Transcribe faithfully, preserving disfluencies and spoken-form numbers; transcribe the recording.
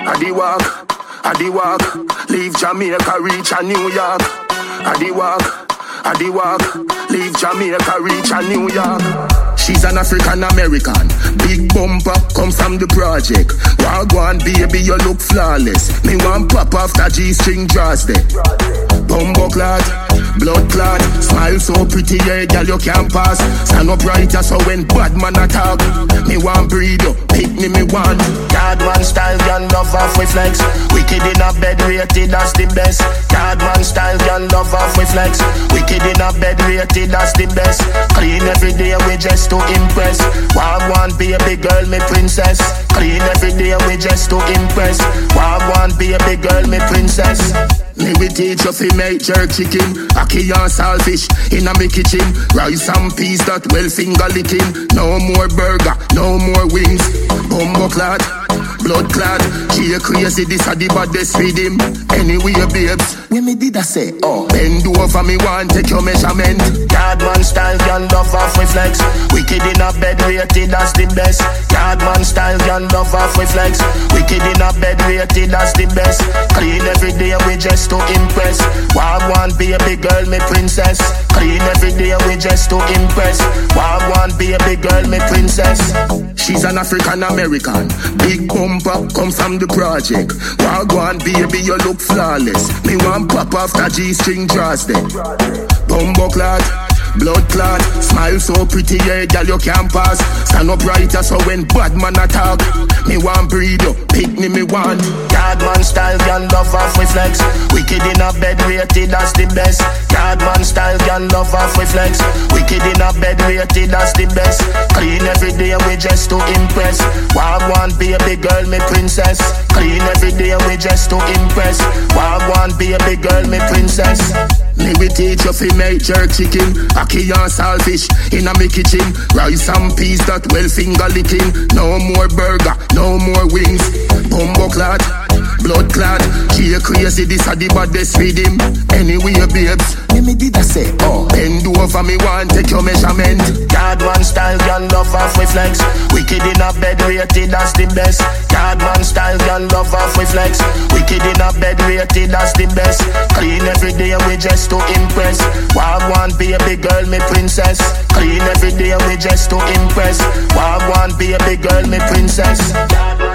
I the walk, I the walk. Leave Jamaica, reach a New York. I the walk, I the walk. Leave Jamaica, reach a New York. She's an African American. Big bumper, come from the project. Wagwan baby, you look flawless. Me want pop after G-string draws there. Bumbo clad, blood clad. Smile so pretty, yeah, girl, you can't pass. Stand up right, so when bad man attack. Me want breed you, pick me, me want. Card man style, girl, love off with flex. Wicked in a bed, rated as the best. Card man style, girl, love off with flex. Wicked in a bed, rated as the best. Clean every day, we just to impress. Wagwan baby girl, me princess. Clean every day, we just to impress. Wagwan baby girl, me princess. Me we teach you fi make jerk chicken, ackee and saltfish in a me kitchen. Rice and peas that well finger licking. No more burger, no more wings. Bumbo clad, blood clad. She a crazy, this a the baddest with him. Anyway babes, when me did I say, oh, bend over me want take your measurement. Yardman style, girl love off with flex. Wicked in a bed, rated as the best. Yardman style, girl love off with flex. Wicked in a bed, rated as the best. Clean every day, we just to impress. Wagwan baby girl, me princess. Clean every day, we just to impress. Wagwan baby girl, me princess. She's an African American. Big bumper, come from the project. Wagwan baby, you look flawless. Me want pop after G-string draws there. Bumbo clad, blood clad. Smile so pretty, yeah, girl, you can't pass. Stand up right, so when bad man attack. Me want breed you, pick me, me want. Yardman style, girl, love off with flex. Wicked in a bed, rated as the best. Yardman style, girl, love off with flex. Wicked in a bed, rated as the best. Clean every day, we just to impress. Wagwan baby girl, me princess. Clean every day, we just to impress. Wagwan baby girl, me princess. Me we teach you fi make jerk chicken, ackee and saltfish in a me kitchen. Rice and peas that well finger licking. No more burger, no more wings. Bumbo clad, blood clad. She a crazy, this a the baddest with him. Anyway babes, when me did I say, oh, bend over me want take your measurement. Yardman style, girl love off with flex. Wicked in a bed, rated as the best. Yardman style, girl love off with flex. Wicked in a bed, rated as the best. Clean every day, we just to impress. Wagwan baby girl, me princess. Clean every day, we just to impress. Wagwan baby girl, me princess.